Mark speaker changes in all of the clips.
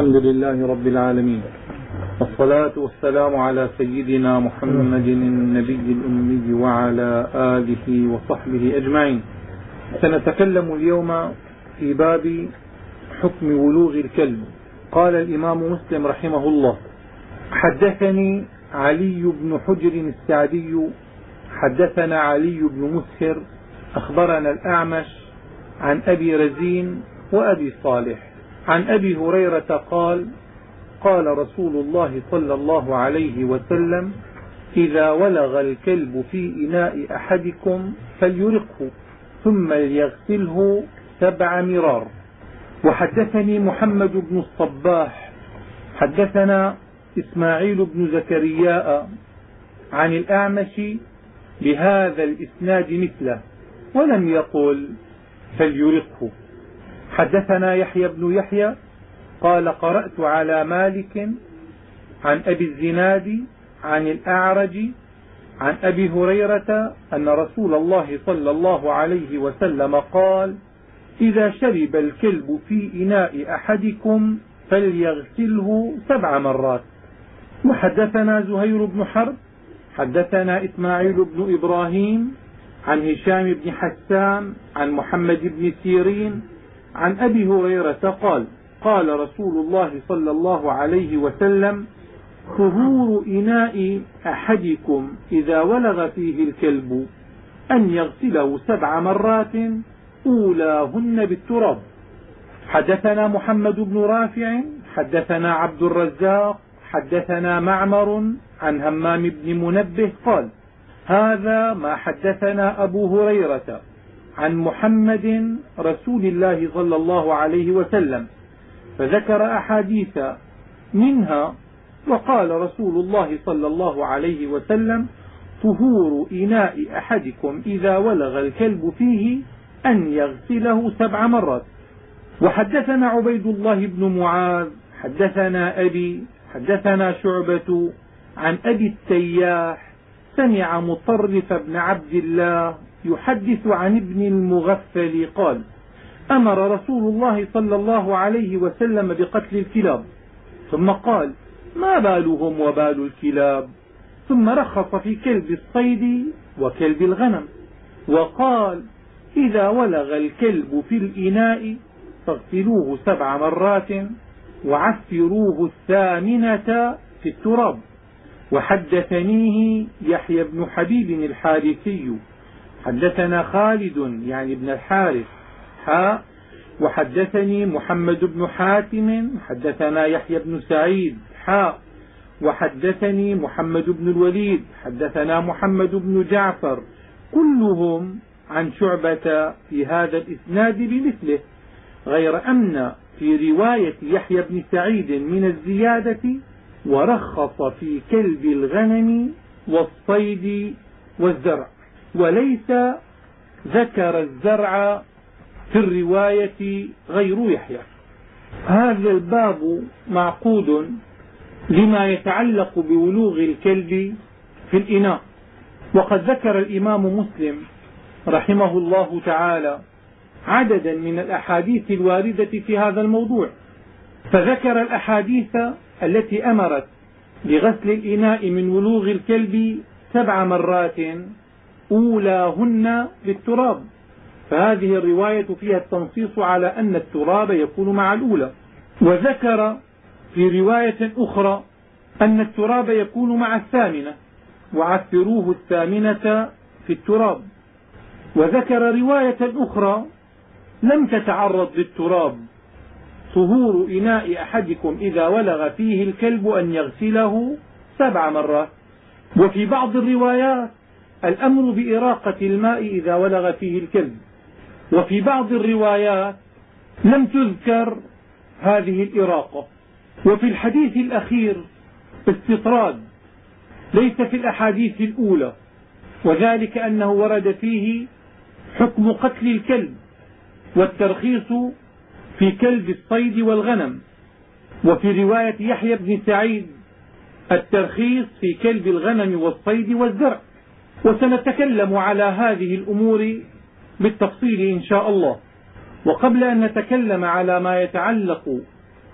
Speaker 1: الحمد لله رب العالمين، والصلاة والسلام على سيدنا محمد النبي الأمي وعلى آله وصحبه أجمعين. سنتكلم اليوم في باب حكم ولوغ الكلب. قال الإمام مسلم رحمه الله: حدثني علي بن حجر السعدي حدثنا علي بن مسهر أخبرنا الأعمش عن أبي رزين وأبي صالح عن أبي هريرة قال: قال رسول الله صلى الله عليه وسلم: إذا ولغ الكلب في إناء أحدكم فليرقه ثم ليغسله 7 مرار. وحدثني محمد بن الصباح حدثنا إسماعيل بن زكرياء عن الأعمش بهذا الإسناد مثله ولم يقل فليرقه. حدثنا يحيى بن يحيى قال: قرأت على مالك عن أبي الزناد عن الأعرج عن أبي هريرة أن رسول الله صلى الله عليه وسلم قال: إذا شرب الكلب في إناء أحدكم فليغسله 7 مرات. وحدثنا زهير بن حرب حدثنا إسماعيل بن إبراهيم عن هشام بن حسان عن محمد بن سيرين عن أبي هريرة قال: قال رسول الله صلى الله عليه وسلم: طهور إناء أحدكم إذا ولغ فيه الكلب أن يغسله 7 مرات أولاهن بالتراب. حدثنا محمد بن رافع حدثنا عبد الرزاق حدثنا معمر عن همام بن منبه قال: هذا ما حدثنا أبو هريرة عن محمد رسول الله صلى الله عليه وسلم، فذكر أحاديث منها وقال رسول الله صلى الله عليه وسلم: طهور إناء أحدكم إذا ولغ الكلب فيه أن يغسله 7 مرات. وحدثنا عبيد الله بن معاذ حدثنا أبي حدثنا شعبة عن أبي التياح سمع مطرف بن عبد الله يحدث عن ابن المغفل قال: أمر رسول الله صلى الله عليه وسلم بقتل الكلاب، ثم قال: ما بالهم وبال الكلاب، ثم رخص في كلب الصيد وكلب الغنم، وقال: إذا ولغ الكلب في الإناء فاغسلوه 7 مرات وعفروه 8 في التراب. وحدثنيه يحيى بن حبيب الحارثي حدثنا خالد يعني بن الحارث وحدثني محمد بن حاتم حدثنا يحيى بن سعيد وحدثني محمد بن الوليد حدثنا محمد بن جعفر كلهم عن شعبة في هذا الإسناد بمثله، غير أن في رواية يحيى بن سعيد من الزيادة: ورخص في كلب الغنم والصيد والزرع، وليس ذكر الزرع في الرواية غير يحيى. هذا الباب معقود لما يتعلق بولوغ الكلب في الإناء. وقد ذكر الإمام مسلم رحمه الله تعالى عددا من الأحاديث الواردة في هذا الموضوع، فذكر الأحاديث التي أمرت بغسل الإناء من ولوغ الكلب 7 مرات أولاهن بالتراب، فهذه الرواية فيها التنصيص على أن التراب يكون مع الأولى. وذكر في رواية أخرى أن التراب يكون مع 8 وعفروه 8 في التراب. وذكر رواية أخرى لم تتعرض للتراب: طهور إناء أحدكم إذا ولغ فيه الكلب أن يغسله 7 مرات. وفي بعض الروايات الأمر بإراقة الماء إذا ولغ فيه الكلب، وفي بعض الروايات لم تذكر هذه الإراقة. وفي الحديث الأخير استطراد ليس في الأحاديث الأولى، وذلك أنه ورد فيه حكم قتل الكلب والترخيص في كلب الصيد والغنم، وفي رواية يحيى بن سعيد الترخيص في كلب الغنم والصيد والزرع. وسنتكلم على هذه الأمور بالتفصيل إن شاء الله. وقبل أن نتكلم على ما يتعلق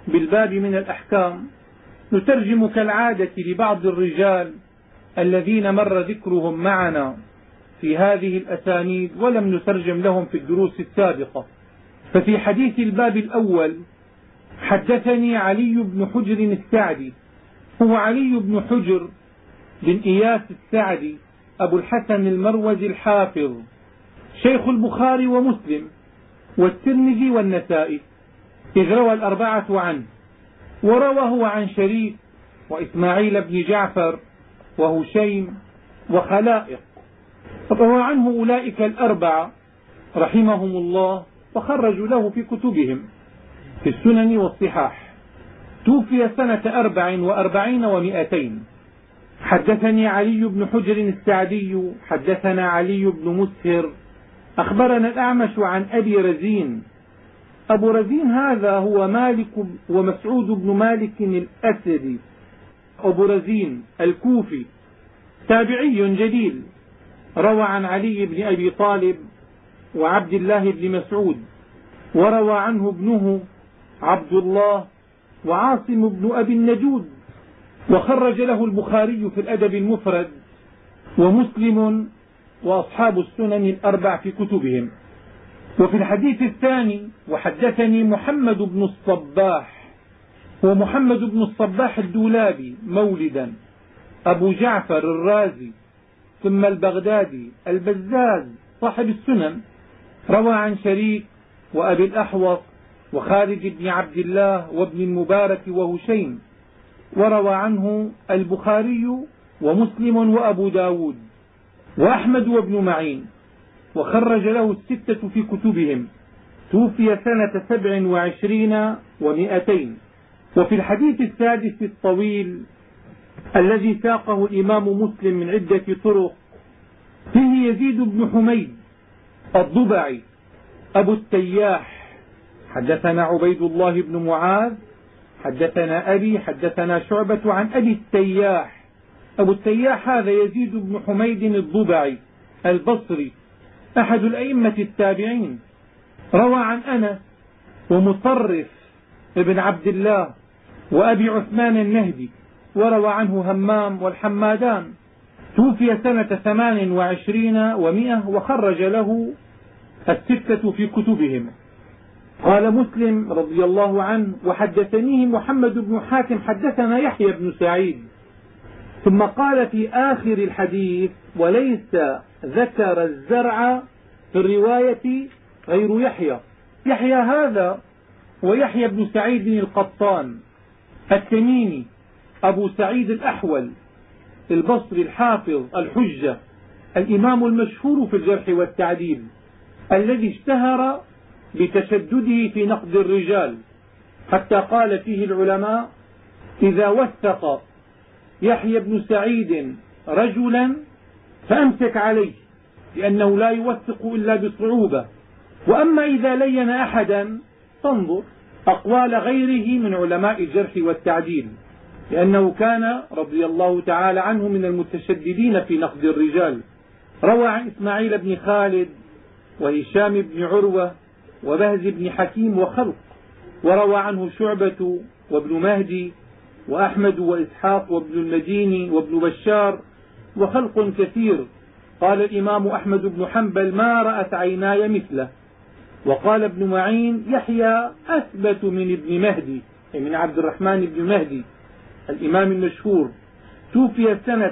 Speaker 1: بالباب من الأحكام نترجم كالعادة لبعض الرجال الذين مر ذكرهم معنا في هذه الأسانيد ولم نترجم لهم في الدروس السابقة. ففي حديث الباب الأول حدثني علي بن حجر السعدي، هو علي بن حجر بن إياس السعدي أبو الحسن المروزي الحافظ، شيخ البخاري ومسلم والترمذي والنسائي، إذ روى الأربعة عنه، ورواه عن شريك وإسماعيل بن جعفر وهشيم وخلائق، روى عنه أولئك الأربعة رحمهم الله وخرجوا له في كتبهم في السنن والصحاح. توفي سنة 44 و200. حدثني علي بن حجر السعدي حدثنا علي بن مسهر أخبرنا الأعمش عن أبي رزين. أبو رزين هذا هو مالك ومسعود بن مالك الأسدي، أبو رزين الكوفي، تابعي جليل، روى عن علي بن أبي طالب وعبد الله بن مسعود، وروى عنه ابنه عبد الله وعاصم بن أبي النجود، وخرج له البخاري في الأدب المفرد ومسلم وأصحاب السنن الأربع في كتبهم. وفي الحديث الثاني وحدثني محمد بن الصباح، هو محمد بن الصباح الدولابي مولدا، أبو جعفر الرازي ثم البغدادي البزاز صاحب السنن، روى عن شريك وأبي الأحوص وخالد بن عبد الله وابن المبارك وهشيم، وروى عنه البخاري ومسلم وأبو داود وأحمد وابن معين، وخرج له الستة في كتبهم. توفي سنة 27 و200. وفي الحديث السادس الطويل الذي ساقه الإمام مسلم من عدة طرق فيه يزيد بن حميد الضبعي أبو التياح، حدثنا عبيد الله بن معاذ حدثنا أبي حدثنا شعبة عن أبي التياح. أبو التياح هذا يزيد بن حميد الضبعي البصري أحد الأئمة التابعين، روى عن أنس ومطرف ابن عبد الله وأبي عثمان النهدي، وروى عنه همام والحمادان. توفي سنة 28 و100 وخرج له الستة في كتبهم. قال مسلم رضي الله عنه وحدثنيه محمد بن حاتم حدثنا يحيى بن سعيد، ثم قال في آخر الحديث وليس ذكر الزرع في الرواية غير يحيى. يحيى هذا ويحيى بن سعيد القطان التميمي أبو سعيد الأحول البصري الحافظ الحجة الإمام المشهور في الجرح والتعديل، الذي اشتهر بتشدده في نقد الرجال، حتى قال فيه العلماء إذا وثق يحيى بن سعيد رجلا فأمسك عليه، لأنه لا يوثق إلا بصعوبة، وأما إذا لين أحدا فانظر أقوال غيره من علماء الجرح والتعديل، لأنه كان رضي الله تعالى عنه من المتشددين في نقد الرجال. روى عن إسماعيل بن خالد وهشام بن عروة وبهز بن حكيم وخلق، وروى عنه شعبة وابن مهدي وأحمد وإسحاق وابن المديني وابن بشار وخلق كثير. قال الإمام أحمد بن حنبل ما رأت عيناي مثله. وقال ابن معين يحيى أثبت من ابن مهدي، أي من عبد الرحمن بن مهدي الإمام المشهور. توفي سنة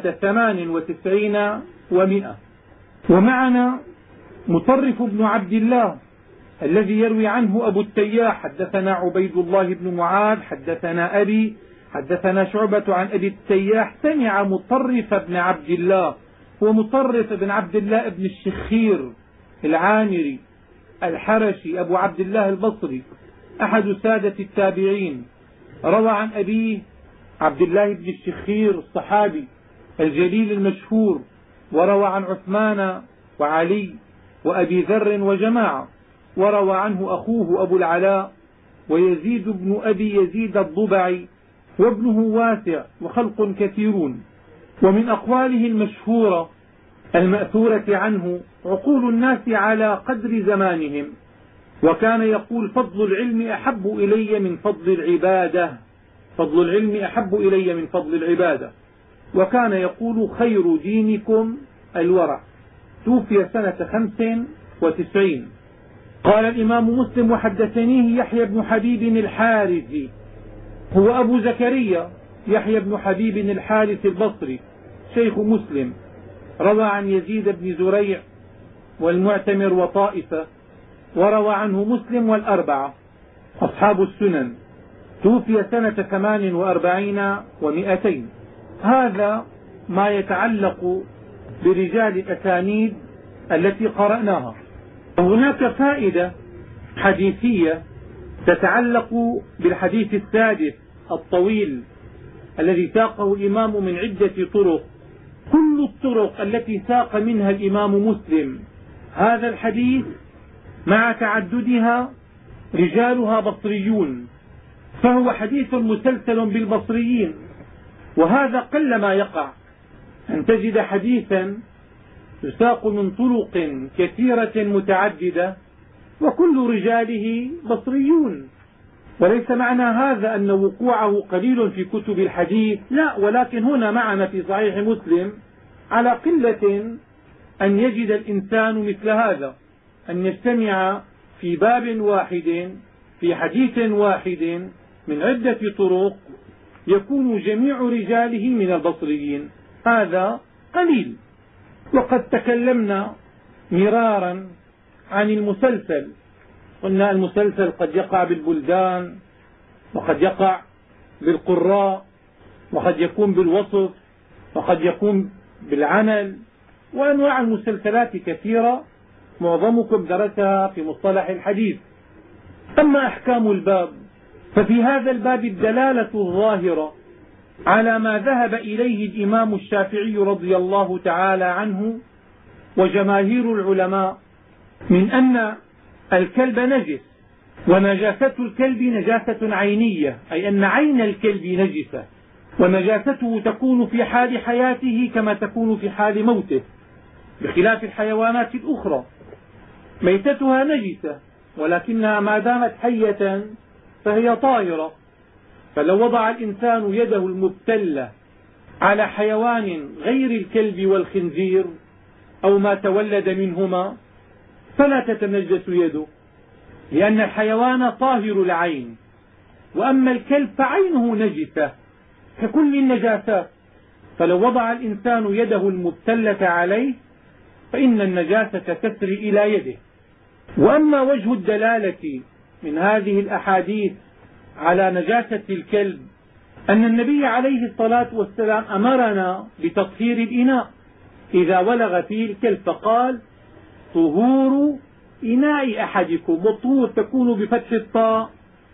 Speaker 1: 98 و100. ومعنا مطرف بن عبد الله الذي يروي عنه أبو التياح حدثنا عبيد الله بن معاذ حدثنا أبي حدثنا شعبة عن أبي التياح سمع مطرف بن عبد الله، هو مطرف بن عبد الله بن الشخير العامري الحرشي أبو عبد الله البصري أحد سادة التابعين، روى عن أبيه عبد الله بن الشخير الصحابي الجليل المشهور، وروى عن عثمان وعلي وأبي ذر وجماعة، وروى عنه أخوه أبو العلاء ويزيد بن أبي يزيد الضبعي وابنه واسع وخلق كثيرون. ومن أقواله المشهورة المأثورة عنه عقول الناس على قدر زمانهم، وكان يقول فضل العلم أحب إلي من فضل العبادة، فضل العلم أحب إلي من فضل العبادة. وكان يقول خير دينكم الورع. توفي سنة 95. قال الإمام مسلم وحدثنيه يحيى بن حبيب الحارثي، هو أبو زكريا يحيى بن حبيب الحارث البصري شيخ مسلم، روى عن يزيد بن زريع والمعتمر وطائفة، وروى عنه مسلم والأربعة أصحاب السنن. توفي سنة 48 و200. هذا ما يتعلق برجال الأسانيد التي قرأناها. وهناك فائدة حديثية تتعلق بالحديث السادس الطويل الذي ساقه الإمام من عدة طرق. كل الطرق التي ساق منها الإمام مسلم هذا الحديث مع تعددها رجالها بصريون، فهو حديث مسلسل بالبصريين. وهذا قلما يقع أن تجد حديثا يساق من طرق كثيرة متعددة وكل رجاله بصريون. وليس معنى هذا أن وقوعه قليل في كتب الحديث، لا، ولكن هنا معنا في صحيح مسلم على قلة أن يجد الإنسان مثل هذا، أن يجتمع في باب واحد في حديث واحد من عدة طرق يكون جميع رجاله من البصريين، هذا قليل. وقد تكلمنا مرارا عن المسلسل، قلنا المسلسل قد يقع بالبلدان وقد يقع بالقراء وقد يكون بالوصف وقد يكون بالعنل، وأنواع المسلسلات كثيرة معظمكم درسها في مصطلح الحديث. أما أحكام الباب ففي هذا الباب الدلالة الظاهرة على ما ذهب إليه الإمام الشافعي رضي الله تعالى عنه وجماهير العلماء من أن الكلب نجس، ونجاسة الكلب نجاسة عينية، أي أن عين الكلب نجسة، ونجاسته تكون في حال حياته كما تكون في حال موته، بخلاف الحيوانات الأخرى ميتتها نجسة ولكنها ما دامت حية فهي طاهرة. فلو وضع الإنسان يده المبتلة على حيوان غير الكلب والخنزير أو ما تولد منهما فلا تتنجس يده، لأن الحيوان طاهر العين، وأما الكلب فعينه نجسة ككل النجاسات. فلو وضع الإنسان يده المبتلة عليه فإن النجاسة تسري إلى يده. وأما وجه الدلالة من هذه الأحاديث على نجاسة الكلب أن النبي عليه الصلاة والسلام أمرنا بتطهير الإناء إذا ولغ فيه الكلب، فقال طهور إناء أحدكم، والطهور تكون بفتح الطاء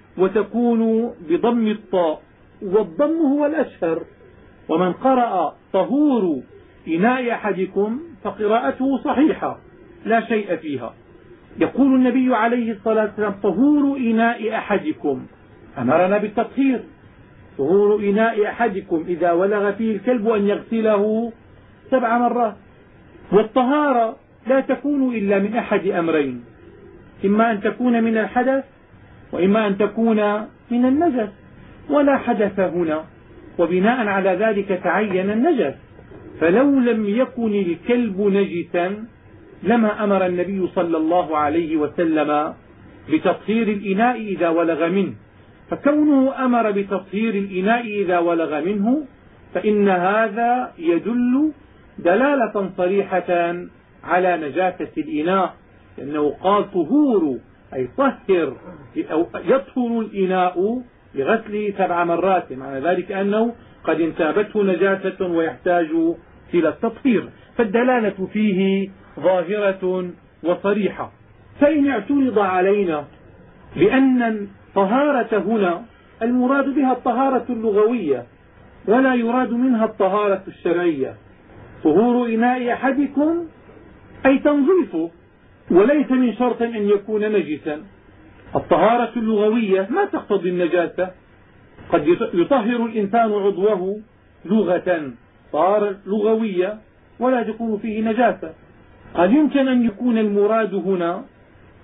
Speaker 1: وتكون بضم الطاء، والضم هو الأشهر. ومن قرأ طهور إناء أحدكم فقراءته صحيحة لا شيء فيها. يقول النبي عليه الصلاة والسلام طهور إناء أحدكم، أمرنا بالتطهير. طهور إناء أحدكم إذا ولغ فيه الكلب أن يغسله 7 مرات. والطهارة لا تكون إلا من أحد أمرين، إما أن تكون من الحدث وإما أن تكون من النجس، ولا حدث هنا، وبناء على ذلك تعين النجس. فلو لم يكن الكلب نجسا لما أمر النبي صلى الله عليه وسلم بتطهير الإناء إذا ولغ منه. فكونه أمر بتطهير الإناء إذا ولغ منه فإن هذا يدل دلالة صريحة على نجاسة الإناء، لأنه قال طهور أي طهر، أو يطهر الإناء بغسله 7 مرات، معنى ذلك أنه قد انتابته نجاسة ويحتاج إلى التطهير. فالدلالة فيه ظاهرة وصريحة. فإن اعترض علينا بأن الطهارة هنا المراد بها الطهارة اللغوية ولا يراد منها الطهارة الشرعية، طهور إناء أحدكم أي تنظيفه، وليس من شرط أن يكون نجسا. الطهارة اللغوية ما تقتضي النجاسة، قد يطهر الإنسان عضوه لغة طهارة لغوية ولا تكون فيه نجاسة. قد يمكن أن يكون المراد هنا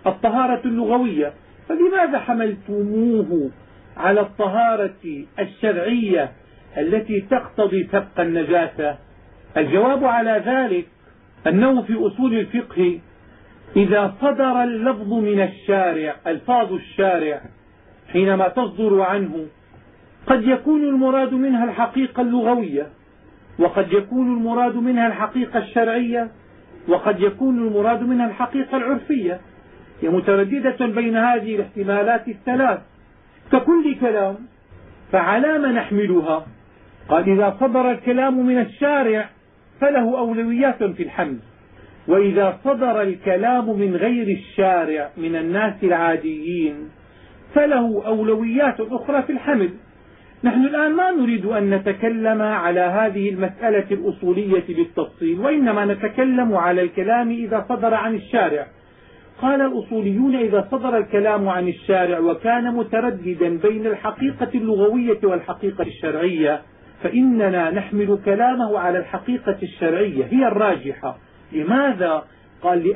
Speaker 1: الطهارة اللغوية، فلماذا حملتموه على الطهارة الشرعية التي تقتضي سبق النجاسة؟ الجواب على ذلك أنه في أصول الفقه إذا صدر اللفظ من الشارع، ألفاظ الشارع حينما تصدر عنه قد يكون المراد منها الحقيقة اللغوية، وقد يكون المراد منها الحقيقة الشرعية، وقد يكون المراد منها الحقيقة العرفية، هي مترددة بين هذه الاحتمالات الثلاث ككل كلام. فعلى ما نحملها؟ قال إذا صدر الكلام من الشارع فله أولويات في الحمل، وإذا صدر الكلام من غير الشارع من الناس العاديين فله أولويات أخرى في الحمل. نحن الآن ما نريد أن نتكلم على هذه المسألة الأصولية بالتفصيل، وإنما نتكلم على الكلام إذا صدر عن الشارع. قال الأصوليون إذا صدر الكلام عن الشارع وكان مترددا بين الحقيقة اللغوية والحقيقة الشرعية فإننا نحمل كلامه على الحقيقة الشرعية، هي الراجحة. لماذا؟ قال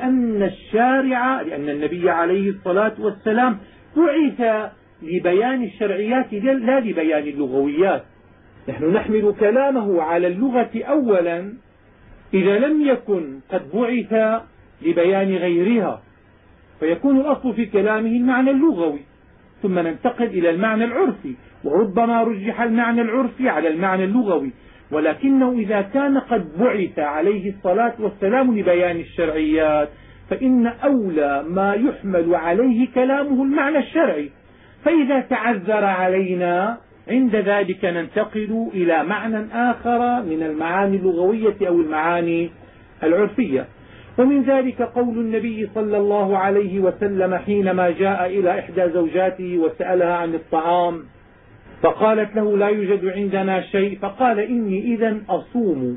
Speaker 1: لأن النبي عليه الصلاة والسلام بعث لبيان الشرعيات لا لبيان اللغويات. نحن نحمل كلامه على اللغة أولا إذا لم يكن قد بعث لبيان غيرها، فيكون الأصل في كلامه المعنى اللغوي، ثم ننتقل إلى المعنى العرفي، وربما رجح المعنى العرفي على المعنى اللغوي. ولكنه إذا كان قد بعث عليه الصلاة والسلام لبيان الشرعيات فإن أولى ما يحمل عليه كلامه المعنى الشرعي. فإذا تعذر علينا عند ذلك ننتقل إلى معنى آخر من المعاني اللغوية أو المعاني العرفية. ومن ذلك قول النبي صلى الله عليه وسلم حينما جاء إلى إحدى زوجاته وسألها عن الطعام فقالت له لا يوجد عندنا شيء، فقال إني إذا أصوم.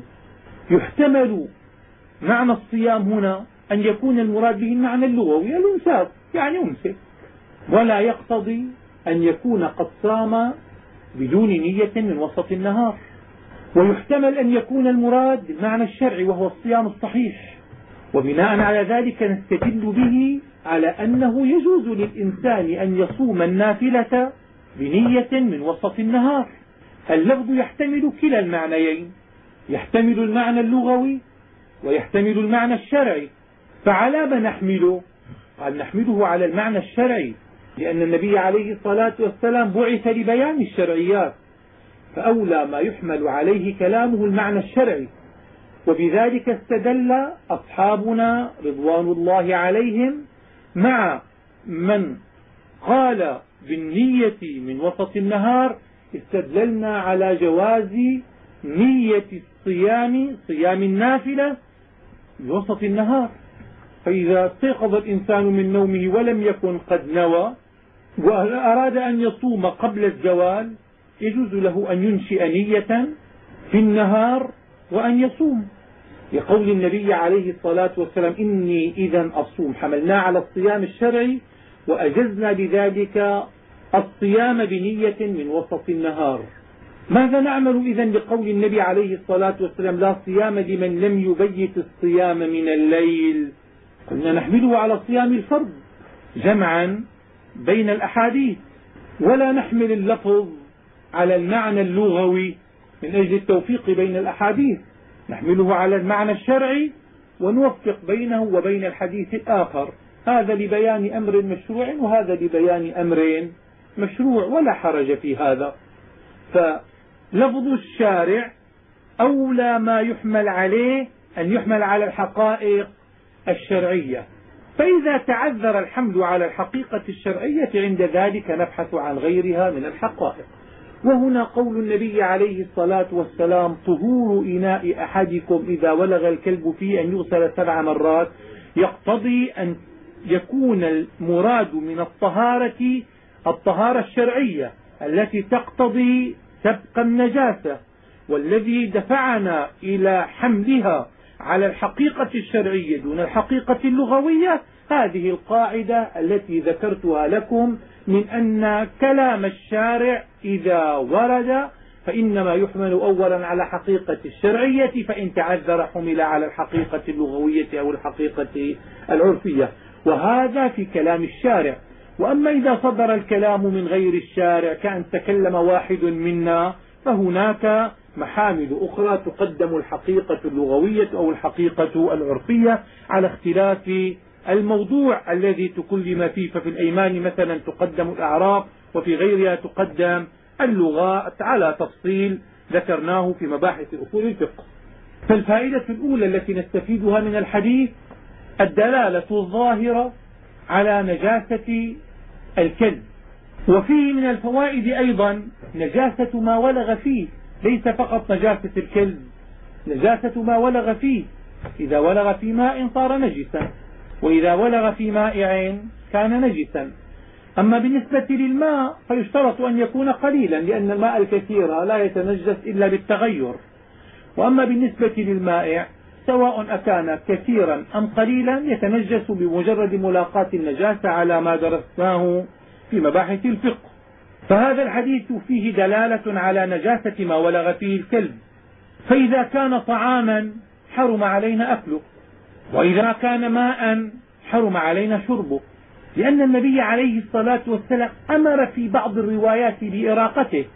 Speaker 1: يحتمل معنى الصيام هنا أن يكون المراد به المعنى اللغوي الإمساك، يعني أمسك، ولا يقتضي أن يكون قد صام بدون نية من وسط النهار. ويحتمل أن يكون المراد بالمعنى الشرعي وهو الصيام الصحيح، وبناء على ذلك نستدل به على أنه يجوز للإنسان أن يصوم النافلة بنية من وسط النهار. اللفظ يحتمل كلا المعنيين، يحتمل المعنى اللغوي ويحتمل المعنى الشرعي. فعلى ما نحمله؟ قال نحمله على المعنى الشرعي، لأن النبي عليه الصلاة والسلام بعث لبيان الشرعيات، فأولى ما يحمل عليه كلامه المعنى الشرعي. وبذلك استدل أصحابنا رضوان الله عليهم مع من قال بالنية من وسط النهار، استدللنا على جواز نية صيام النافلة بوسط النهار. فإذا استيقظ الإنسان من نومه ولم يكن قد نوى وأراد أن يصوم قبل الزوال يجوز له أن ينشئ نية في النهار وأن يصوم، لقول النبي عليه الصلاة والسلام إني إذا أصوم. حملنا على الصيام الشرعي وأجزنا بذلك الصيام بنية من وسط النهار. ماذا نعمل إذن لقول النبي عليه الصلاة والسلام لا صيام لمن لم يبيت الصيام من الليل؟ قلنا نحمله على صيام الفرض جمعا بين الأحاديث، ولا نحمل اللفظ على المعنى اللغوي من أجل التوفيق بين الأحاديث، نحمله على المعنى الشرعي ونوفق بينه وبين الحديث الآخر، هذا لبيان أمر مشروع وهذا لبيان أمر مشروع، ولا حرج في هذا. فلفظ الشارع أولى ما يحمل عليه أن يحمل على الحقائق الشرعية، فإذا تعذر الحمل على الحقيقة الشرعية عند ذلك نبحث عن غيرها من الحقائق. وهنا قول النبي عليه الصلاة والسلام طهور إناء أحدكم إذا ولغ الكلب فيه أن يغسل 7 مرات يقتضي أن يكون المراد من الطهارة الشرعية التي تقتضي سبق النجاسة، والذي دفعنا إلى حملها على الحقيقة الشرعية دون الحقيقة اللغوية هذه القاعدة التي ذكرتها لكم من أن كلام الشارع إذا ورد فإنما يحمل أولا على حقيقة الشرعية، فإن تعذر حمل على الحقيقة اللغوية أو الحقيقة العرفية. وهذا في كلام الشارع. وأما إذا صدر الكلام من غير الشارع كأن تكلم واحد منا فهناك محامل أخرى تقدم الحقيقة اللغوية أو الحقيقة العرفية على اختلاف الموضوع الذي تكلم فيه. ففي الأيمان مثلا تقدم الأعراف، وفي غيرها تقدم اللغات على تفصيل ذكرناه في مباحث أصول الفقه. فالفائدة الأولى التي نستفيدها من الحديث الدلالة الظاهرة على نجاسة الكلب. وفيه من الفوائد أيضا نجاسة ما ولغ فيه، ليس فقط نجاسة الكلب، نجاسة ما ولغ فيه. إذا ولغ في ماء صار نجسا، وإذا ولغ في مائع كان نجسا. أما بالنسبة للماء فيشترط أن يكون قليلا، لأن الماء الكثير لا يتنجس إلا بالتغير. وأما بالنسبة للمائع سواء أكان كثيرا أم قليلا يتنجس بمجرد ملاقاة النجاسة على ما درسناه في مباحث الفقه. فهذا الحديث فيه دلالة على نجاسة ما ولغ فيه الكلب. فإذا كان طعاما حرم علينا أكله، وإذا كان ماء حرم علينا شربه، لأن النبي عليه الصلاة والسلام أمر في بعض الروايات بإراقته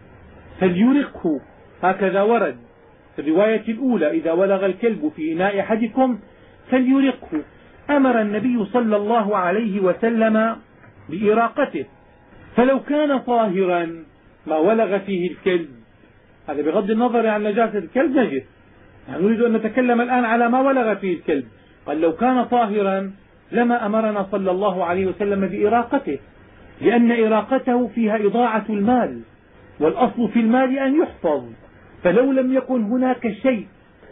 Speaker 1: فليرقه، هكذا ورد في الرواية الأولى: إذا ولغ الكلب في إناء أحدكم فليرقه. أمر النبي صلى الله عليه وسلم بإراقته. فلو كان طاهرا ما ولغ فيه الكلب، هذا بغض النظر عن نجاسة الكلب نجس، يعني نريد أن نتكلم الآن على ما ولغ فيه الكلب. قال لو كان طاهرا لما أمرنا صلى الله عليه وسلم بإراقته، لأن إراقته فيها إضاعة المال، والأصل في المال أن يحفظ. فلو لم يكن هناك شيء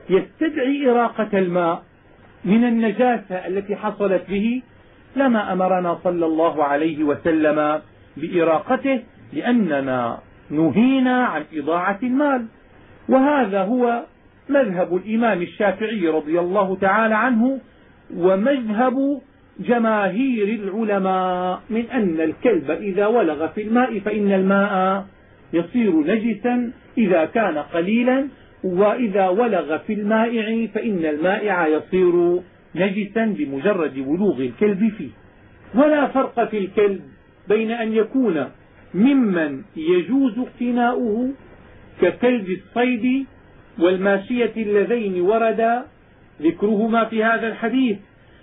Speaker 1: يستدعي إراقة الماء من النجاسة التي حصلت به لما أمرنا صلى الله عليه وسلم بإراقته، لأننا نهينا عن إضاعة المال. وهذا هو مذهب الإمام الشافعي رضي الله تعالى عنه، ومذهب جماهير العلماء، من أن الكلب إذا ولغ في الماء فإن الماء يصير نجسا إذا كان قليلا، وإذا ولغ في المائع فإن المائع يصير نجسا بمجرد ولوغ الكلب فيه. ولا فرق في الكلب بين أن يكون ممن يجوز اقتناؤه ككلب الصيد والماشية اللذين ورد ذكرهما في هذا الحديث،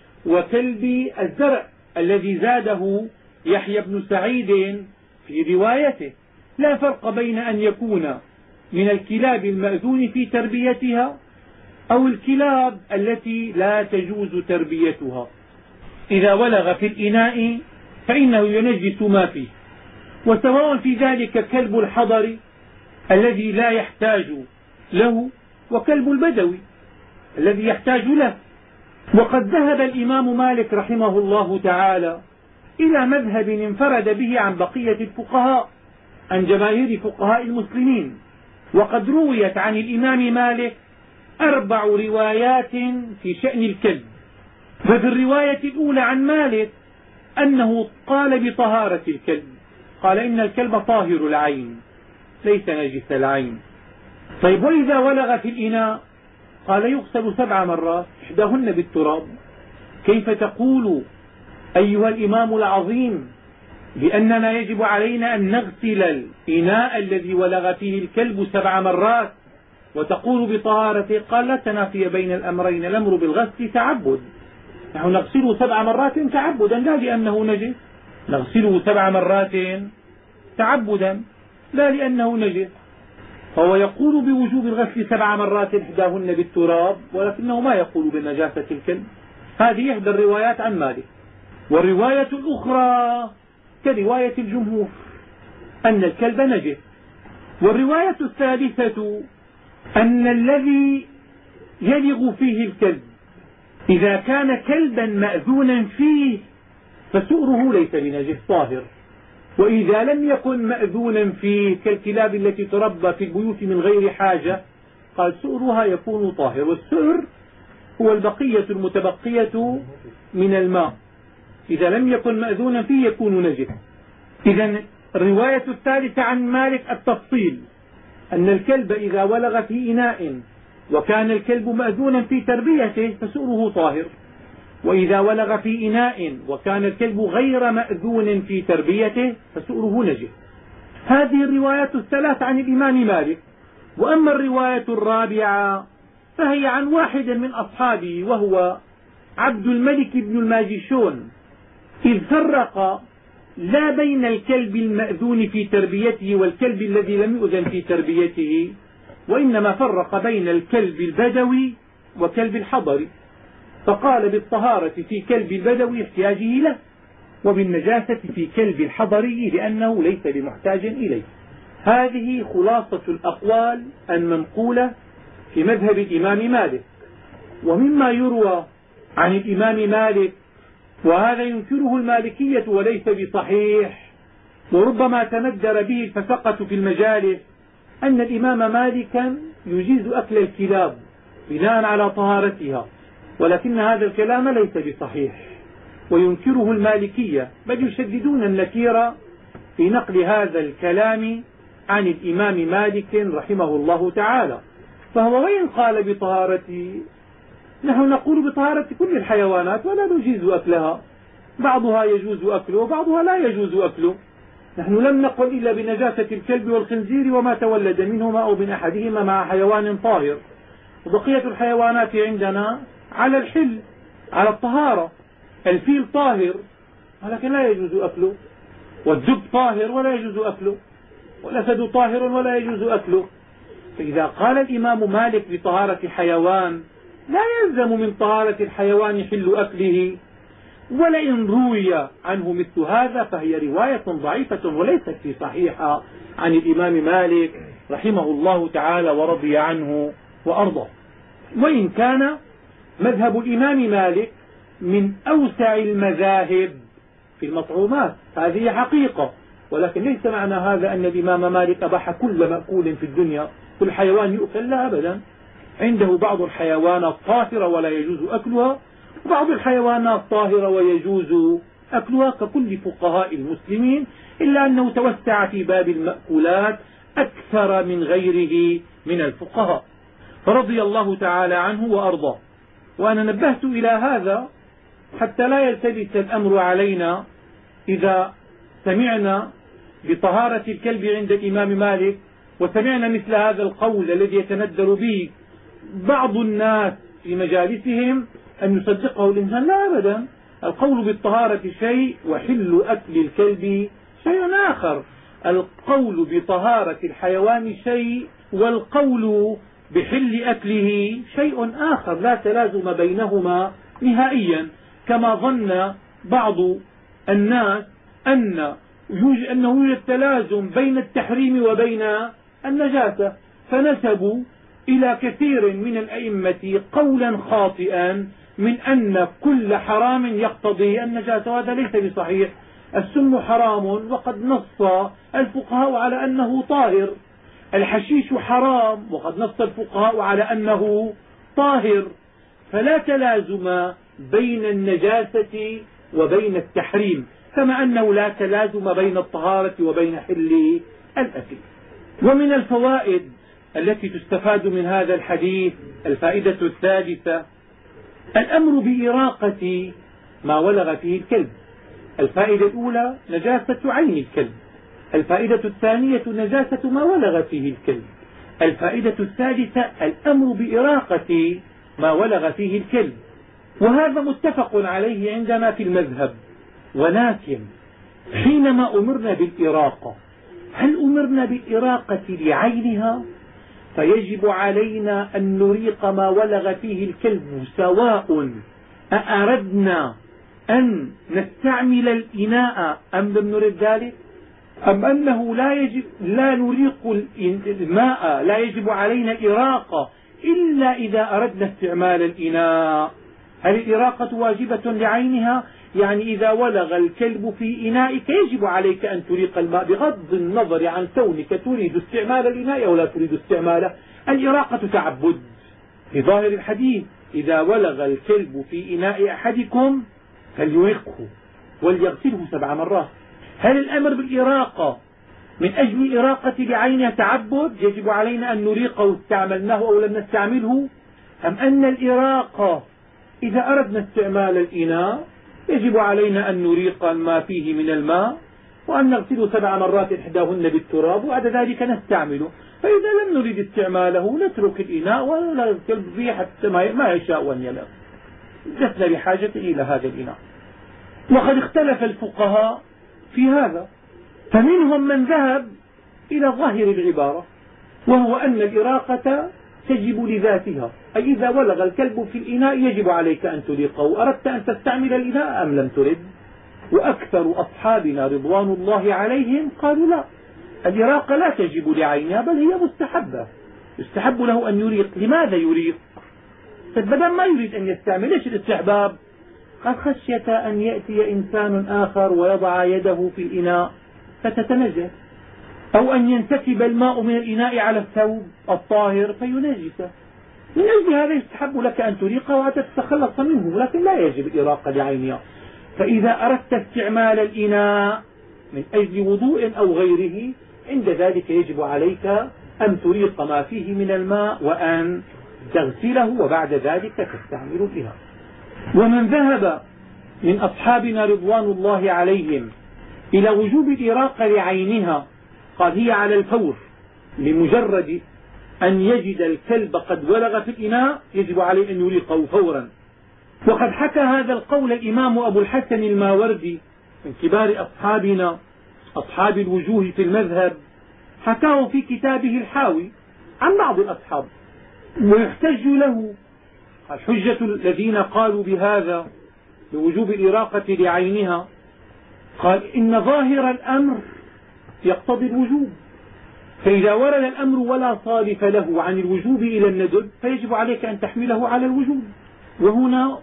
Speaker 1: وكلب الزرع الذي زاده يحيى بن سعيد في روايته. لا فرق بين أن يكون من الكلاب المأذون في تربيتها أو الكلاب التي لا تجوز تربيتها. إذا ولغ في الإناء فإنه ينجس ما فيه، وسواء في ذلك كلب الحضر الذي لا يحتاج له وكلب البدوي الذي يحتاج له. وقد ذهب الإمام مالك رحمه الله تعالى إلى مذهب انفرد به عن بقية الفقهاء، عن جماهير فقهاء المسلمين. وقد رويت عن الإمام مالك 4 روايات في شأن الكلب. ففي الرواية الأولى عن مالك أنه قال بطهارة الكلب، قال إن الكلب طاهر العين ليس نجس العين. طيب وإذا ولغ في الإناء قال يغسل 7 مرات إحداهن بالتراب. كيف تقول أيها الإمام العظيم بأننا يجب علينا أن نغسل الإناء الذي ولغ فيه الكلب 7 مرات وتقول بطهارته؟ قال لا تنافي بين الأمرين، الأمر بالغسل تعبد، نحن نغسله 7 مرات تعبدا لا لأنه نجس، نغسله 7 مرات تعبدا لا لأنه نجس. فهو يقول بوجوب الغسل 7 مرات إحداهن بالتراب، ولكنه ما يقول بنجاسة الكلب. هذه إحدى الروايات عن مالك. والرواية الأخرى كرواية الجمهور أن الكلب نجس. والرواية الثالثة أن الذي يلغ فيه الكلب إذا كان كلبا مأذونا فيه فسؤره ليس بنجس طاهر، وإذا لم يكن مأذونا فيه كالكلاب التي تربى في البيوت من غير حاجة قال سؤرها يكون طاهر. والسؤر هو البقية المتبقية من الماء، إذا لم يكن مأذونا فيه يكون نجس. إذا الرواية الثالثة عن مالك التفصيل أن الكلب إذا ولغ في إناء وكان الكلب مأذونا في تربيته فسؤره طاهر. وإذا ولغ في إناء وكان الكلب غير مأذون في تربيته فسؤره نجس. هذه الروايات الثلاث عن الإمام مالك. وأما الرواية الرابعة فهي عن واحد من أصحابه وهو عبد الملك بن الماجشون، إذ فرق لا بين الكلب المأذون في تربيته والكلب الذي لم يؤذن في تربيته، وإنما فرق بين الكلب البدوي وكلب الحضري، فقال بالطهارة في كلب البدوي احتياجه له، وبالنجاسة في كلب الحضري لأنه ليس بمحتاج إليه. هذه خلاصة الأقوال المنقولة في مذهب الإمام مالك. ومما يروى عن الإمام مالك، وهذا ينكره المالكية وليس بصحيح وربما تندر به الفسقة في المجالس، أن الإمام مالكا يجيز أكل الكلاب بناء على طهارتها، ولكن هذا الكلام ليس بصحيح وينكره المالكية، بل يشددون النكير في نقل هذا الكلام عن الإمام مالك رحمه الله تعالى. فهو وإن قال بطهارته، نحن نقول بطهارة كل الحيوانات ولا نجيز أكلها، بعضها يجوز أكله وبعضها لا يجوز أكله. نحن لم نقل إلا بنجاسة الكلب والخنزير وما تولد منهما أو من أحدهما مع حيوان طاهر، وبقية الحيوانات عندنا على الحل على الطهارة. الفيل طاهر ولكن لا يجوز أكله، والدب طاهر ولا يجوز أكله، والأسد طاهر ولا يجوز أكله. فإذا قال الإمام مالك بطهارة حيوان لا يلزم من طهارة الحيوان حل أكله، ولئن روي عنه مثل هذا فهي رواية ضعيفة وليست في صحيحة عن الإمام مالك رحمه الله تعالى ورضي عنه وأرضاه. وإن كان مذهب الإمام مالك من أوسع المذاهب في المطعومات، هذه حقيقة، ولكن ليس معنى هذا أن الإمام مالك أباح كل مأكول في الدنيا، كل حيوان يؤكل، لا أبدا. عنده بعض الحيوانات طاهرة ولا يجوز أكلها، وبعض الحيوانات طاهرة ويجوز أكلها ككل فقهاء المسلمين، إلا أنه توسع في باب المأكولات أكثر من غيره من الفقهاء فرضي الله تعالى عنه وأرضاه. وأنا نبهت إلى هذا حتى لا يلتبس الأمر علينا إذا سمعنا بطهارة الكلب عند الإمام مالك وسمعنا مثل هذا القول الذي يتندر به بعض الناس في مجالسهم أن يصدقه الإنسان. لا أبدا، القول بالطهارة شيء وحل أكل الكلب شيء آخر. القول بطهارة الحيوان شيء والقول بحل أكله شيء آخر، لا تلازم بينهما نهائيا، كما ظن بعض الناس أنه يوجد تلازم بين التحريم وبين النجاسة، فنسبوا إلى كثير من الأئمة قولا خاطئا من أن كل حرام يقتضي النجاسة، وهذا ليس بصحيح. السم حرام وقد نص الفقهاء على أنه طاهر، الحشيش حرام وقد نص الفقهاء على أنه طاهر، فلا تلازم بين النجاسة وبين التحريم، كما أنه لا تلازم بين الطهارة وبين حل الأكل. ومن الفوائد التي تستفاد من هذا الحديث الفائدة الثالثة الأمر بإراقة ما ولغ فيه الكلب. الفائدة الأولى نجاسة عين الكلب، الفائدة الثانية نجاسة ما ولغ فيه الكلب، الفائدة الثالثة الأمر بإراقة ما ولغ فيه الكلب. وهذا متفق عليه عندنا في المذهب، ولكن حينما أمرنا بالإراقة هل أمرنا بالإراقة لعينها؟ فيجب علينا أن نريق ما ولغ فيه الكلب سواء أردنا أن نستعمل الإناء أم لم نرد ذلك، أم أنه لا نريق الماء، لا يجب علينا الإراقة إلا إذا أردنا استعمال الإناء. هل الإراقة واجبة لعينها؟ يعني إذا ولغ الكلب في إنائك يجب عليك أن تريق الماء بغض النظر عن كونك تريد استعمال الإناء أو لا تريد استعماله. الإراقة تعبد في ظاهر الحديث، إذا ولغ الكلب في إناء أحدكم فليرقه وليغسله 7 مرات. هل الأمر بالإراقة من أجل الإراقة بعينها تعبد يجب علينا أن نريقه استعملناه أو لم نستعمله، أم أن الإراقة إذا أردنا استعمال الإناء يجب علينا أن نريق ما فيه من الماء وأن نغسله 7 مرات إحداهن بالتراب وبعد ذلك نستعمله. فإذا لم نريد استعماله نترك الإناء ولا الكلب فيه حتى ما يشاء أن يلعب، لسنا بحاجة إلى هذا الإناء. وقد اختلف الفقهاء في هذا، فمنهم من ذهب إلى ظاهر العبارة، وهو أن الإراقة تجب لذاتها، أي إذا ولغ الكلب في الإناء يجب عليك أن تريقه، أردت أن تستعمل الإناء أم لم ترد. وأكثر أصحابنا رضوان الله عليهم قالوا لا، الإراقة لا تجب لعينها بل هي مستحبة، يستحب له أن يريق. لماذا يريق؟ بدل ما يريد أن يستعمل، ليش الاستحباب؟ قد خشية أن يأتي إنسان آخر ويضع يده في الإناء فتتنجس، أو أن ينسكب الماء من الإناء على الثوب الطاهر فينجسه. من أجل هذا يستحب لك أن تريقه وتتخلص منه، لكن لا يجب الإراقة لعينها. فإذا أردت استعمال الإناء من أجل وضوء أو غيره، عند ذلك يجب عليك أن تريق ما فيه من الماء وأن تغسله وبعد ذلك تستعمل الإناء. ومن ذهب من أصحابنا رضوان الله عليهم إلى وجوب الإراقة لعينها قال هي على الفور، لمجرد أن يجد الكلب قد ولغ في الإناء يجب عليه أن يريقه فورا. وقد حكى هذا القول الإمام أبو الحسن الماوردي من كبار أصحابنا أصحاب الوجوه في المذهب، حكاه في كتابه الحاوي عن بعض الأصحاب. ويحتج له الحجة الذين قالوا بهذا بوجوب الإراقة لعينها، قال إن ظاهر الأمر يقتضي الوجوب، فإذا ورد الأمر ولا صارف له عن الوجوب إلى الندب فيجب عليك أن تحمله على الوجوب. وهنا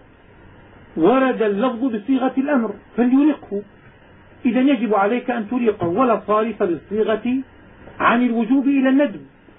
Speaker 1: ورد اللفظ بصيغة الأمر فليرقه، إذا يجب عليك أن تريقه، ولا صارف للصيغة عن الوجوب إلى الندب.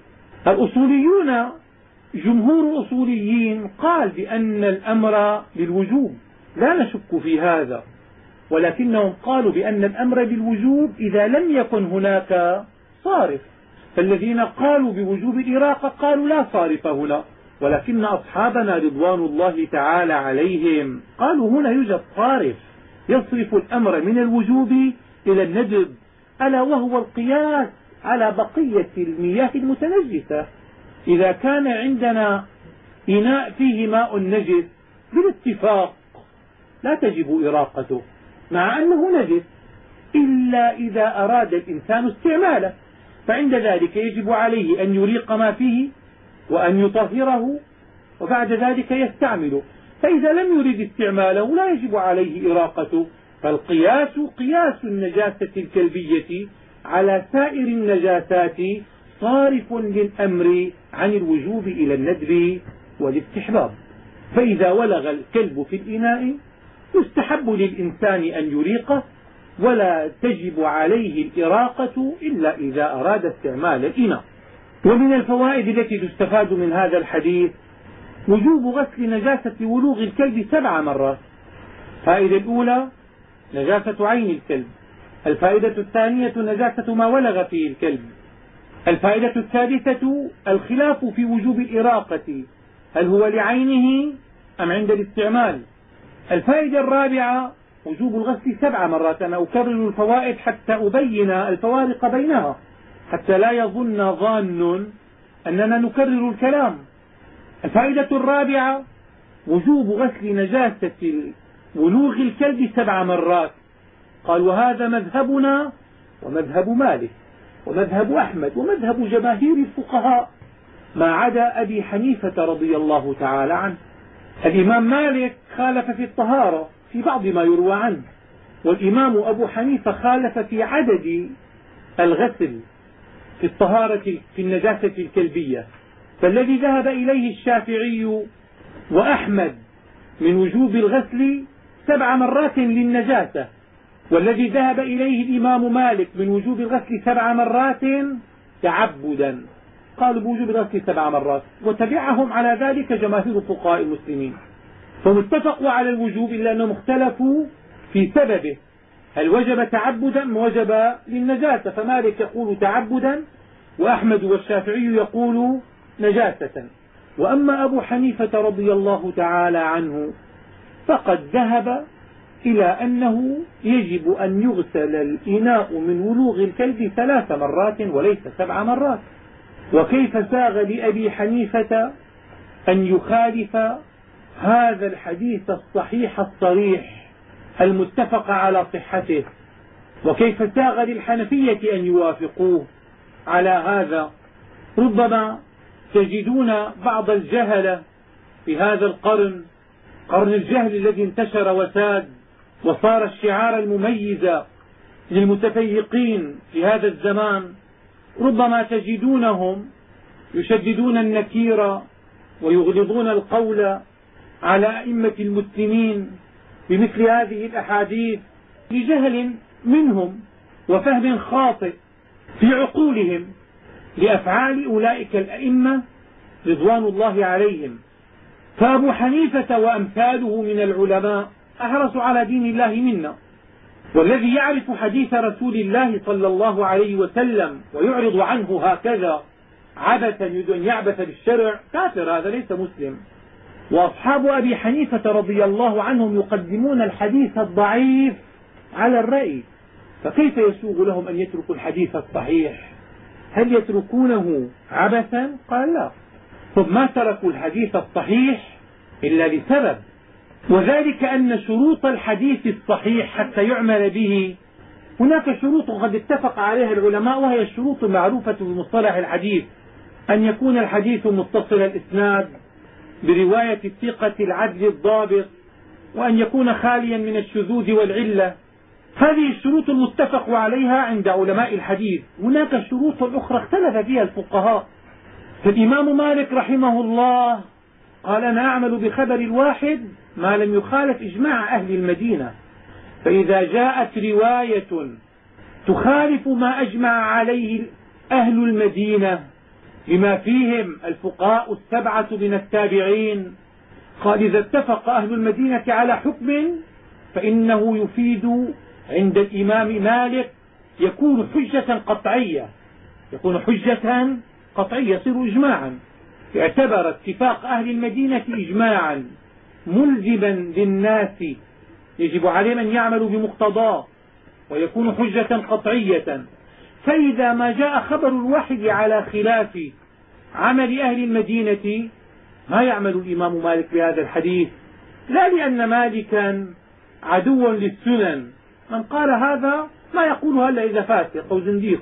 Speaker 1: الأصوليون جمهور الأصوليين قال بأن الأمر للوجوب، لا نشك في هذا، ولكنهم قالوا بأن الأمر للوجوب إذا لم يكن هناك صارف. فالذين قالوا بوجوب الإراقة قالوا لا صارف هنا، ولكن أصحابنا رضوان الله تعالى عليهم قالوا هنا يوجد صارف يصرف الأمر من الوجوب إلى الندب، ألا وهو القياس على بقية المياه المتنجسة. إذا كان عندنا إناء فيه ماء نجس بالاتفاق لا تجب إراقته مع أنه نجس، إلا إذا أراد الإنسان استعماله، فعند ذلك يجب عليه أن يريق ما فيه وأن يطهره وبعد ذلك يستعمله. فإذا لم يرد استعماله لا يجب عليه إراقته. فالقياس قياس النجاسة الكلبية على سائر النجاسات صارف للأمر عن الوجوب إلى الندب والاستحباب. فإذا ولغ الكلب في الإناء يستحب للإنسان أن يريقه، ولا تجب عليه الإراقة إلا إذا أراد استعمال الإناء. ومن الفوائد التي تستفاد من هذا الحديث وجوب غسل نجاسة ولوغ الكلب 7 مرات. الفائدة الأولى نجاسة عين الكلب. الفائدة الثانية نجاسة ما ولغ فيه الكلب. الفائدة الثالثة الخلاف في وجوب الإراقة، هل هو لعينه أم عند الاستعمال. الفائدة الرابعة وجوب الغسل 7 مرات. أنا أكرر الفوائد حتى أبين الفوارق بينها، حتى لا يظن ظان أننا نكرر الكلام. الفائدة الرابعة وجوب غسل نجاسة ولوغ الكلب 7 مرات. قال وهذا مذهبنا ومذهب مالك ومذهب أحمد ومذهب جماهير الفقهاء ما عدا أبي حنيفة رضي الله تعالى عنه. الإمام مالك خالف في الطهارة في بعض ما يروى عنه، والإمام أبو حنيفة خالف في عدد الغسل في الطهارة في النجاسة الكلبية. فالذي ذهب إليه الشافعي وأحمد من وجوب الغسل 7 مرات للنجاسة، والذي ذهب إليه الإمام مالك من وجوب الغسل 7 مرات تعبدا، قالوا بوجوب الغسل 7 مرات، وتبعهم على ذلك جماهير فقهاء المسلمين. فهم اتفقوا على الوجوب إلا أنهم اختلفوا في سببه، هل وجب تعبدا أم وجب للنجاسة. فمالك يقول تعبدا، وأحمد والشافعي يقول نجاسة. وأما أبو حنيفة رضي الله تعالى عنه فقد ذهب إلى أنه يجب أن يغسل الإناء من ولوغ الكلب 3 مرات وليس 7 مرات. وكيف ساغ لأبي حنيفة أن يخالف هذا الحديث الصحيح الصريح المتفق على صحته؟ وكيف ساغ للحنفية أن يوافقوه على هذا؟ ربما تجدون بعض الجهلة في هذا القرن، قرن الجهل الذي انتشر وساد وصار الشعار المميز للمتفيقين في هذا الزمان، ربما تجدونهم يشددون النكير ويغلظون القول على أئمة المسلمين بمثل هذه الأحاديث لجهل منهم وفهم خاطئ في عقولهم لأفعال أولئك الأئمة رضوان الله عليهم. فأبو حنيفة وأمثاله من العلماء أحرصوا على دين الله منا، والذي يعرف حديث رسول الله صلى الله عليه وسلم ويعرض عنه هكذا عبثا يريد أن يعبث بالشرع كافر، هذا ليس مسلم. وأصحاب أبي حنيفة رضي الله عنهم يقدمون الحديث الضعيف على الرأي، فكيف يسوغ لهم أن يتركوا الحديث الصحيح؟ هل يتركونه عبثا؟ قال لا، ثم ما تركوا الحديث الصحيح إلا لسبب، وذلك أن شروط الحديث الصحيح حتى يعمل به هناك شروط قد اتفق عليها العلماء، وهي الشروط المعروفة بمصطلح الحديث: أن يكون الحديث متصل الإسناد برواية الثقة العدل الضابط، وأن يكون خاليا من الشذوذ والعلة. هذه الشروط المتفق عليها عند علماء الحديث. هناك شروط أخرى اختلف فيها الفقهاء، فالإمام مالك رحمه الله قال: أنا أعمل بخبر الواحد ما لم يخالف إجماع أهل المدينة، فإذا جاءت رواية تخالف ما أجمع عليه أهل المدينة بما فيهم الفقهاء 7 من التابعين، قال: إذا اتفق أهل المدينة على حكم فإنه يفيد عند الإمام مالك يكون حجة قطعية، يصير إجماعا. اعتبر اتفاق أهل المدينة إجماعا ملزما للناس يجب عليهم أن يعملوا بمقتضاه ويكون حجة قطعية. فإذا ما جاء خبر الواحد على خلاف عمل أهل المدينة ما يعمل الإمام مالك بهذا الحديث، لا لأن مالكا عدوا للسنن، من قال هذا ما يقولها إلا إذا فاسق أو زنديق.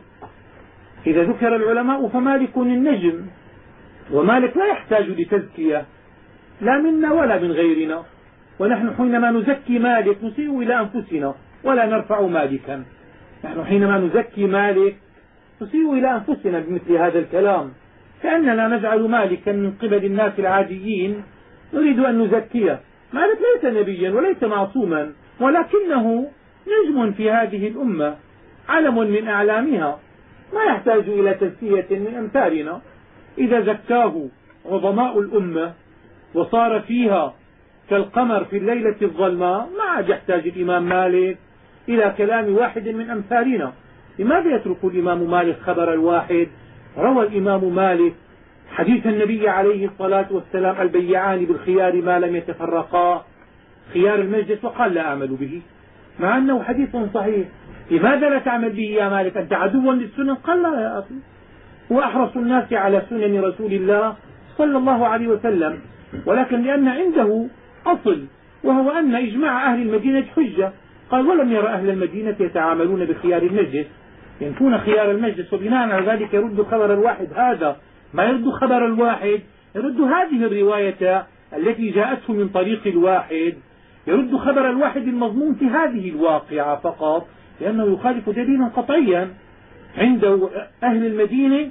Speaker 1: إذا ذكر العلماء فمالك النجم، ومالك لا يحتاج لتزكية لا منا ولا من غيرنا، ونحن حينما نزكي مالك نسيء إلى أنفسنا ولا نرفع مالكا. نحن حينما نزكي مالك نسيء إلى أنفسنا بمثل هذا الكلام، كأننا نجعل مالكا من قبل الناس العاديين نريد أن نزكيه. مالك ليس نبيا وليس معصوما، ولكنه نجم في هذه الأمة، علم من أعلامها، ما يحتاج إلى تزكية من أمثالنا. إذا زكاه عظماء الأمة وصار فيها كالقمر في الليلة الظلماء ما عاد يحتاج الإمام مالك إلى كلام واحد من أمثالنا. لماذا يترك الإمام مالك خبر الواحد؟ روى الإمام مالك حديث النبي عليه الصلاة والسلام: البيعان بالخيار ما لم يتفرقا، خيار المجلس، وقال: لا أعمل به، مع أنه حديث صحيح. لماذا لا تعمل به يا مالك؟ أنت عدوا للسنن؟ قال: لا يا أخي، هو أحرص الناس على سنن رسول الله صلى الله عليه وسلم، ولكن لأن عنده أصل وهو أن إجماع أهل المدينة حجة. قال: ولم يرى أهل المدينة يتعاملون بخيار المجلس، ينفون خيار المجلس، وبناء على ذلك يرد خبر الواحد. هذا ما يرد خبر الواحد، يرد هذه الرواية التي جاءته من طريق الواحد، يرد خبر الواحد المضمون في هذه الواقعة فقط، لأنه يخالف دليلا قطعيا. عند أهل المدينة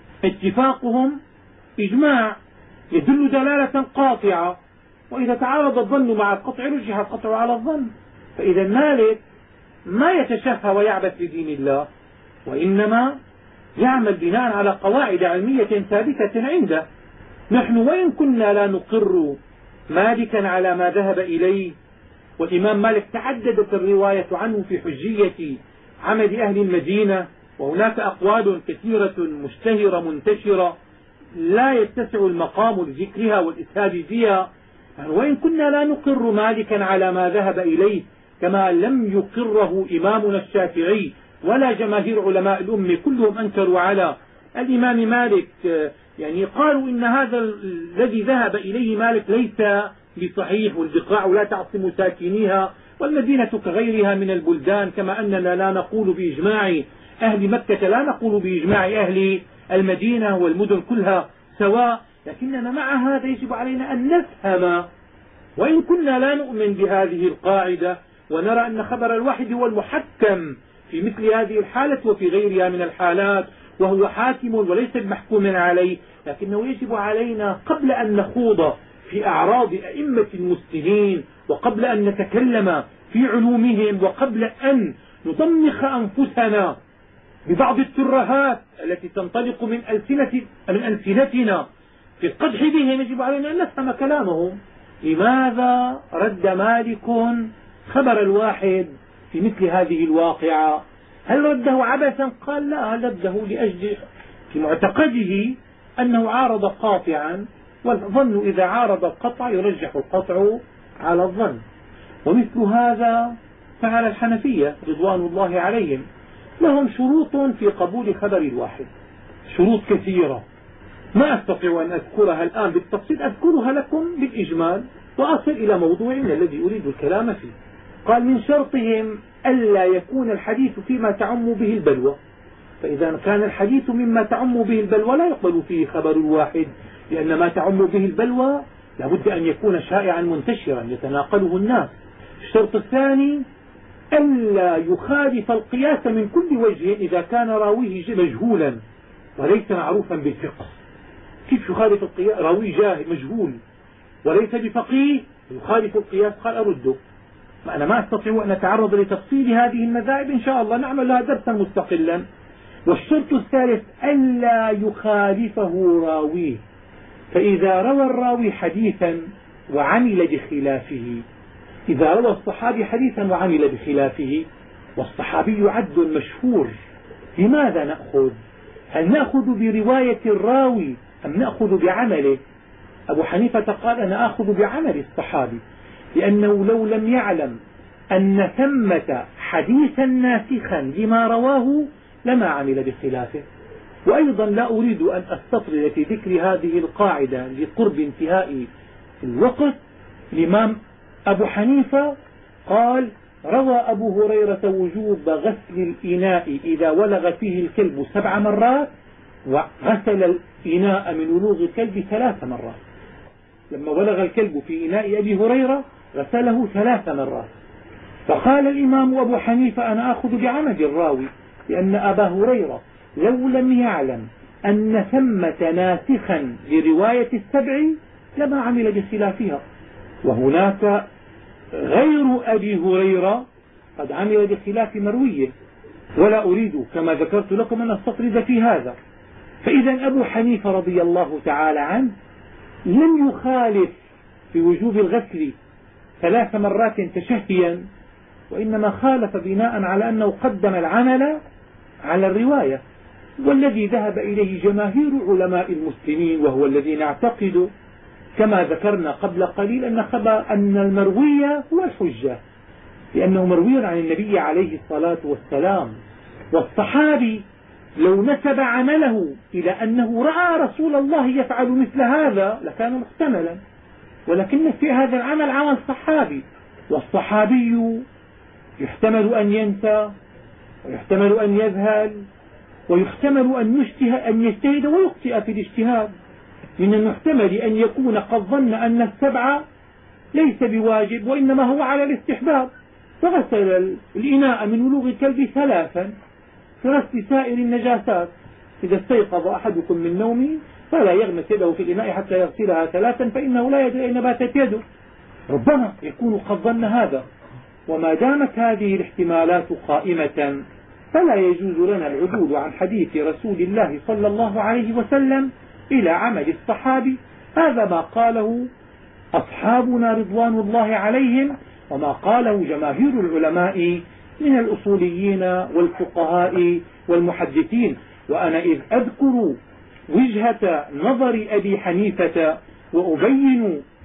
Speaker 1: اتفاقهم إجماع يدل دلالة قاطعة، وإذا تعارض الظن مع القطع رجح القطع على الظن. فإذا مالك ما يتشهى ويعبث بدين الله، وإنما يعمل بناء على قواعد علمية ثابتة عنده. نحن وإن كنا لا نقر مالكا على ما ذهب إليه، والإمام مالك تعددت الرواية عنه في حجية عمل أهل المدينة، وهناك أقوال كثيرة مشتهرة منتشرة لا يتسع المقام لذكرها والإسهاب فيها، وإن كنا لا نقر مالكا على ما ذهب إليه كما لم يقره إمامنا الشافعي ولا جماهير علماء الأمة، كلهم أنكروا على الإمام مالك، يعني قالوا إن هذا الذي ذهب إليه مالك ليس بصحيح، والبقاع لا تعصم ساكنيها، والمدينة كغيرها من البلدان، كما أننا لا نقول بإجماع أهل مكة لا نقول بإجماع أهل المدينة، والمدن كلها سواء. لكننا مع هذا يجب علينا أن نفهم، وإن كنا لا نؤمن بهذه القاعدة ونرى أن خبر الواحد هو المحكم في مثل هذه الحالة وفي غيرها من الحالات، وهو حاكم وليس بمحكوم عليه، لكنه يجب علينا قبل أن نخوض في أعراض أئمة المسلمين، وقبل أن نتكلم في علومهم، وقبل أن نضمخ أنفسنا ببعض الترهات التي تنطلق من ألسنتنا في القدح بهم، يجب علينا أن نفهم كلامهم. لماذا رد مالك خبر الواحد في مثل هذه الواقعة؟ هل رده عبثا؟ قال لا، هل رده لأجل في معتقده أنه عارض قاطعا، والظن إذا عارض القطع يرجح القطع على الظن. ومثل هذا فعل الحنفية رضوان الله عليهم، لهم شروط في قبول خبر الواحد، شروط كثيرة ما أستطيع أن أذكرها الآن بالتفصيل، أذكرها لكم بالإجمال وأصل إلى موضوعنا الذي أريد الكلام فيه. قال من شرطهم ألا يكون الحديث فيما تعم به البلوى، فإذا كان الحديث مما تعم به البلوى لا يقبل فيه خبر الواحد، لأن ما تعم به البلوى لابد أن يكون شائعا منتشرا يتناقله الناس. الشرط الثاني ألا يخالف القياس من كل وجه إذا كان راويه مجهولا وليس معروفا بالفقه. كيف يخالف القياس؟ راوي جاهل مجهول وليس بفقيه يخالف القياس؟ قال أرده. أنا ما أستطيع أن أتعرض لتفصيل هذه المذاهب، إن شاء الله نعمل لها درسا مستقلا. والشرط الثالث ألا يخالفه راويه، فإذا روى الراوي حديثا وعمل بخلافه، إذا روى الصحابي حديثا وعمل بخلافه، والصحابي يعد مشهور، لماذا نأخذ؟ هل نأخذ برواية الراوي أم نأخذ بعمله؟ أبو حنيفة قال أنا آخذ بعمل الصحابي، لأنه لو لم يعلم أن ثمة حديثا ناسخا لما رواه لما عمل بخلافه. وأيضا لا أريد أن أستطرد في ذكر هذه القاعدة لقرب انتهاء الوقت. الإمام أبو حنيفة قال روى أبو هريرة وجوب غسل الإناء إذا ولغ فيه الكلب 7 مرات، وغسل الإناء من ولوغ الكلب 3 مرات. لما ولغ الكلب في إناء أبي هريرة غسله 3 مرات. فقال الإمام أبو حنيفة أنا أخذ بعمد الراوي، لأن أبا هريرة لو لم يعلم أن ثمة ناسخا لرواية السبع لما عمل بخلافها، وهناك غير أبي هريرة قد عمل بخلاف مرويه، ولا أريد كما ذكرت لكم أن أستطرد في هذا. فإذا أبو حنيفة رضي الله تعالى عنه لم يخالف في وجوب الغسل 3 مرات تشهيا، وإنما خالف بناء على أنه قدم العمل على الرواية، والذي ذهب إليه جماهير علماء المسلمين، وهو الذي نعتقد كما ذكرنا قبل قليل أن المروي هو الحجة، لأنه مروي عن النبي عليه الصلاة والسلام. والصحابي لو نسب عمله إلى أنه رأى رسول الله يفعل مثل هذا لكان محتملا، ولكن في هذا العمل عمل صحابي، والصحابي يحتمل أن ينسى، ويحتمل أن يذهل، ويحتمل أن يجتهد ويخطئ في الاجتهاد. من المحتمل أن يكون قد ظن أن السبع ليس بواجب وإنما هو على الاستحباب، فغسل الإناء من ولوغ الكلب 3 كغسل سائر النجاسات. إذا استيقظ أحدكم من نومه فلا يغمس يده في الإناء حتى يغسلها 3 فإنه لا يدري أين باتت يده، ربما يكون قد ظن هذا. وما دامت هذه الاحتمالات قائمة فلا يجوز لنا العدول عن حديث رسول الله صلى الله عليه وسلم إلى عمل الصحابي. هذا ما قاله أصحابنا رضوان الله عليهم، وما قاله جماهير العلماء من الأصوليين والفقهاء والمحدثين. وأنا إذ أذكر وجهة نظر أبي حنيفة وأبين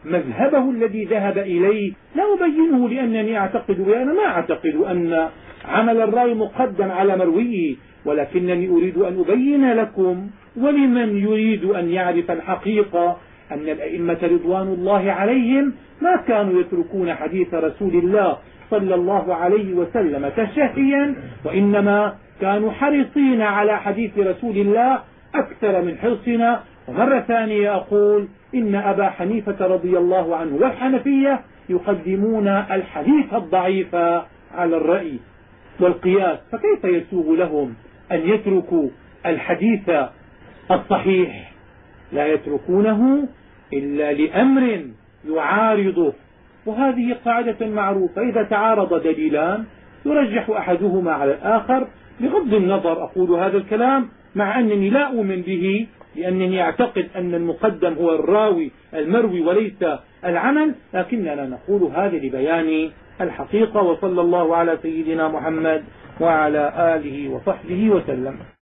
Speaker 2: مذهبه الذي ذهب إليه لا أبينه لأنني أعتقد، وأنا ما أعتقد أن عمل الراوي مقدم على مرويه، ولكنني أريد أن أبين لكم ولمن يريد أن يعرف الحقيقة أن الأئمة رضوان الله عليهم ما كانوا يتركون حديث رسول الله صلى الله عليه وسلم تشهيا، وإنما كانوا حريصين على حديث رسول الله أكثر من حرصنا. ومرة ثانية أقول إن أبا حنيفة رضي الله عنه والحنفية يقدمون الحديث الضعيف على الرأي والقياس، فكيف يسوغ لهم أن يتركوا الحديث الصحيح؟ لا يتركونه إلا لأمر يعارضه، وهذه قاعدة معروفة، إذا تعارض دليلان يرجح أحدهما على الآخر. بغض النظر أقول هذا الكلام مع أنني لا أؤمن به، لأنني أعتقد أن المقدم هو الراوي المروي وليس العمل، لكننا نقول هذا لبيان الحقيقة. وصلى الله على سيدنا محمد وعلى آله وصحبه وسلم.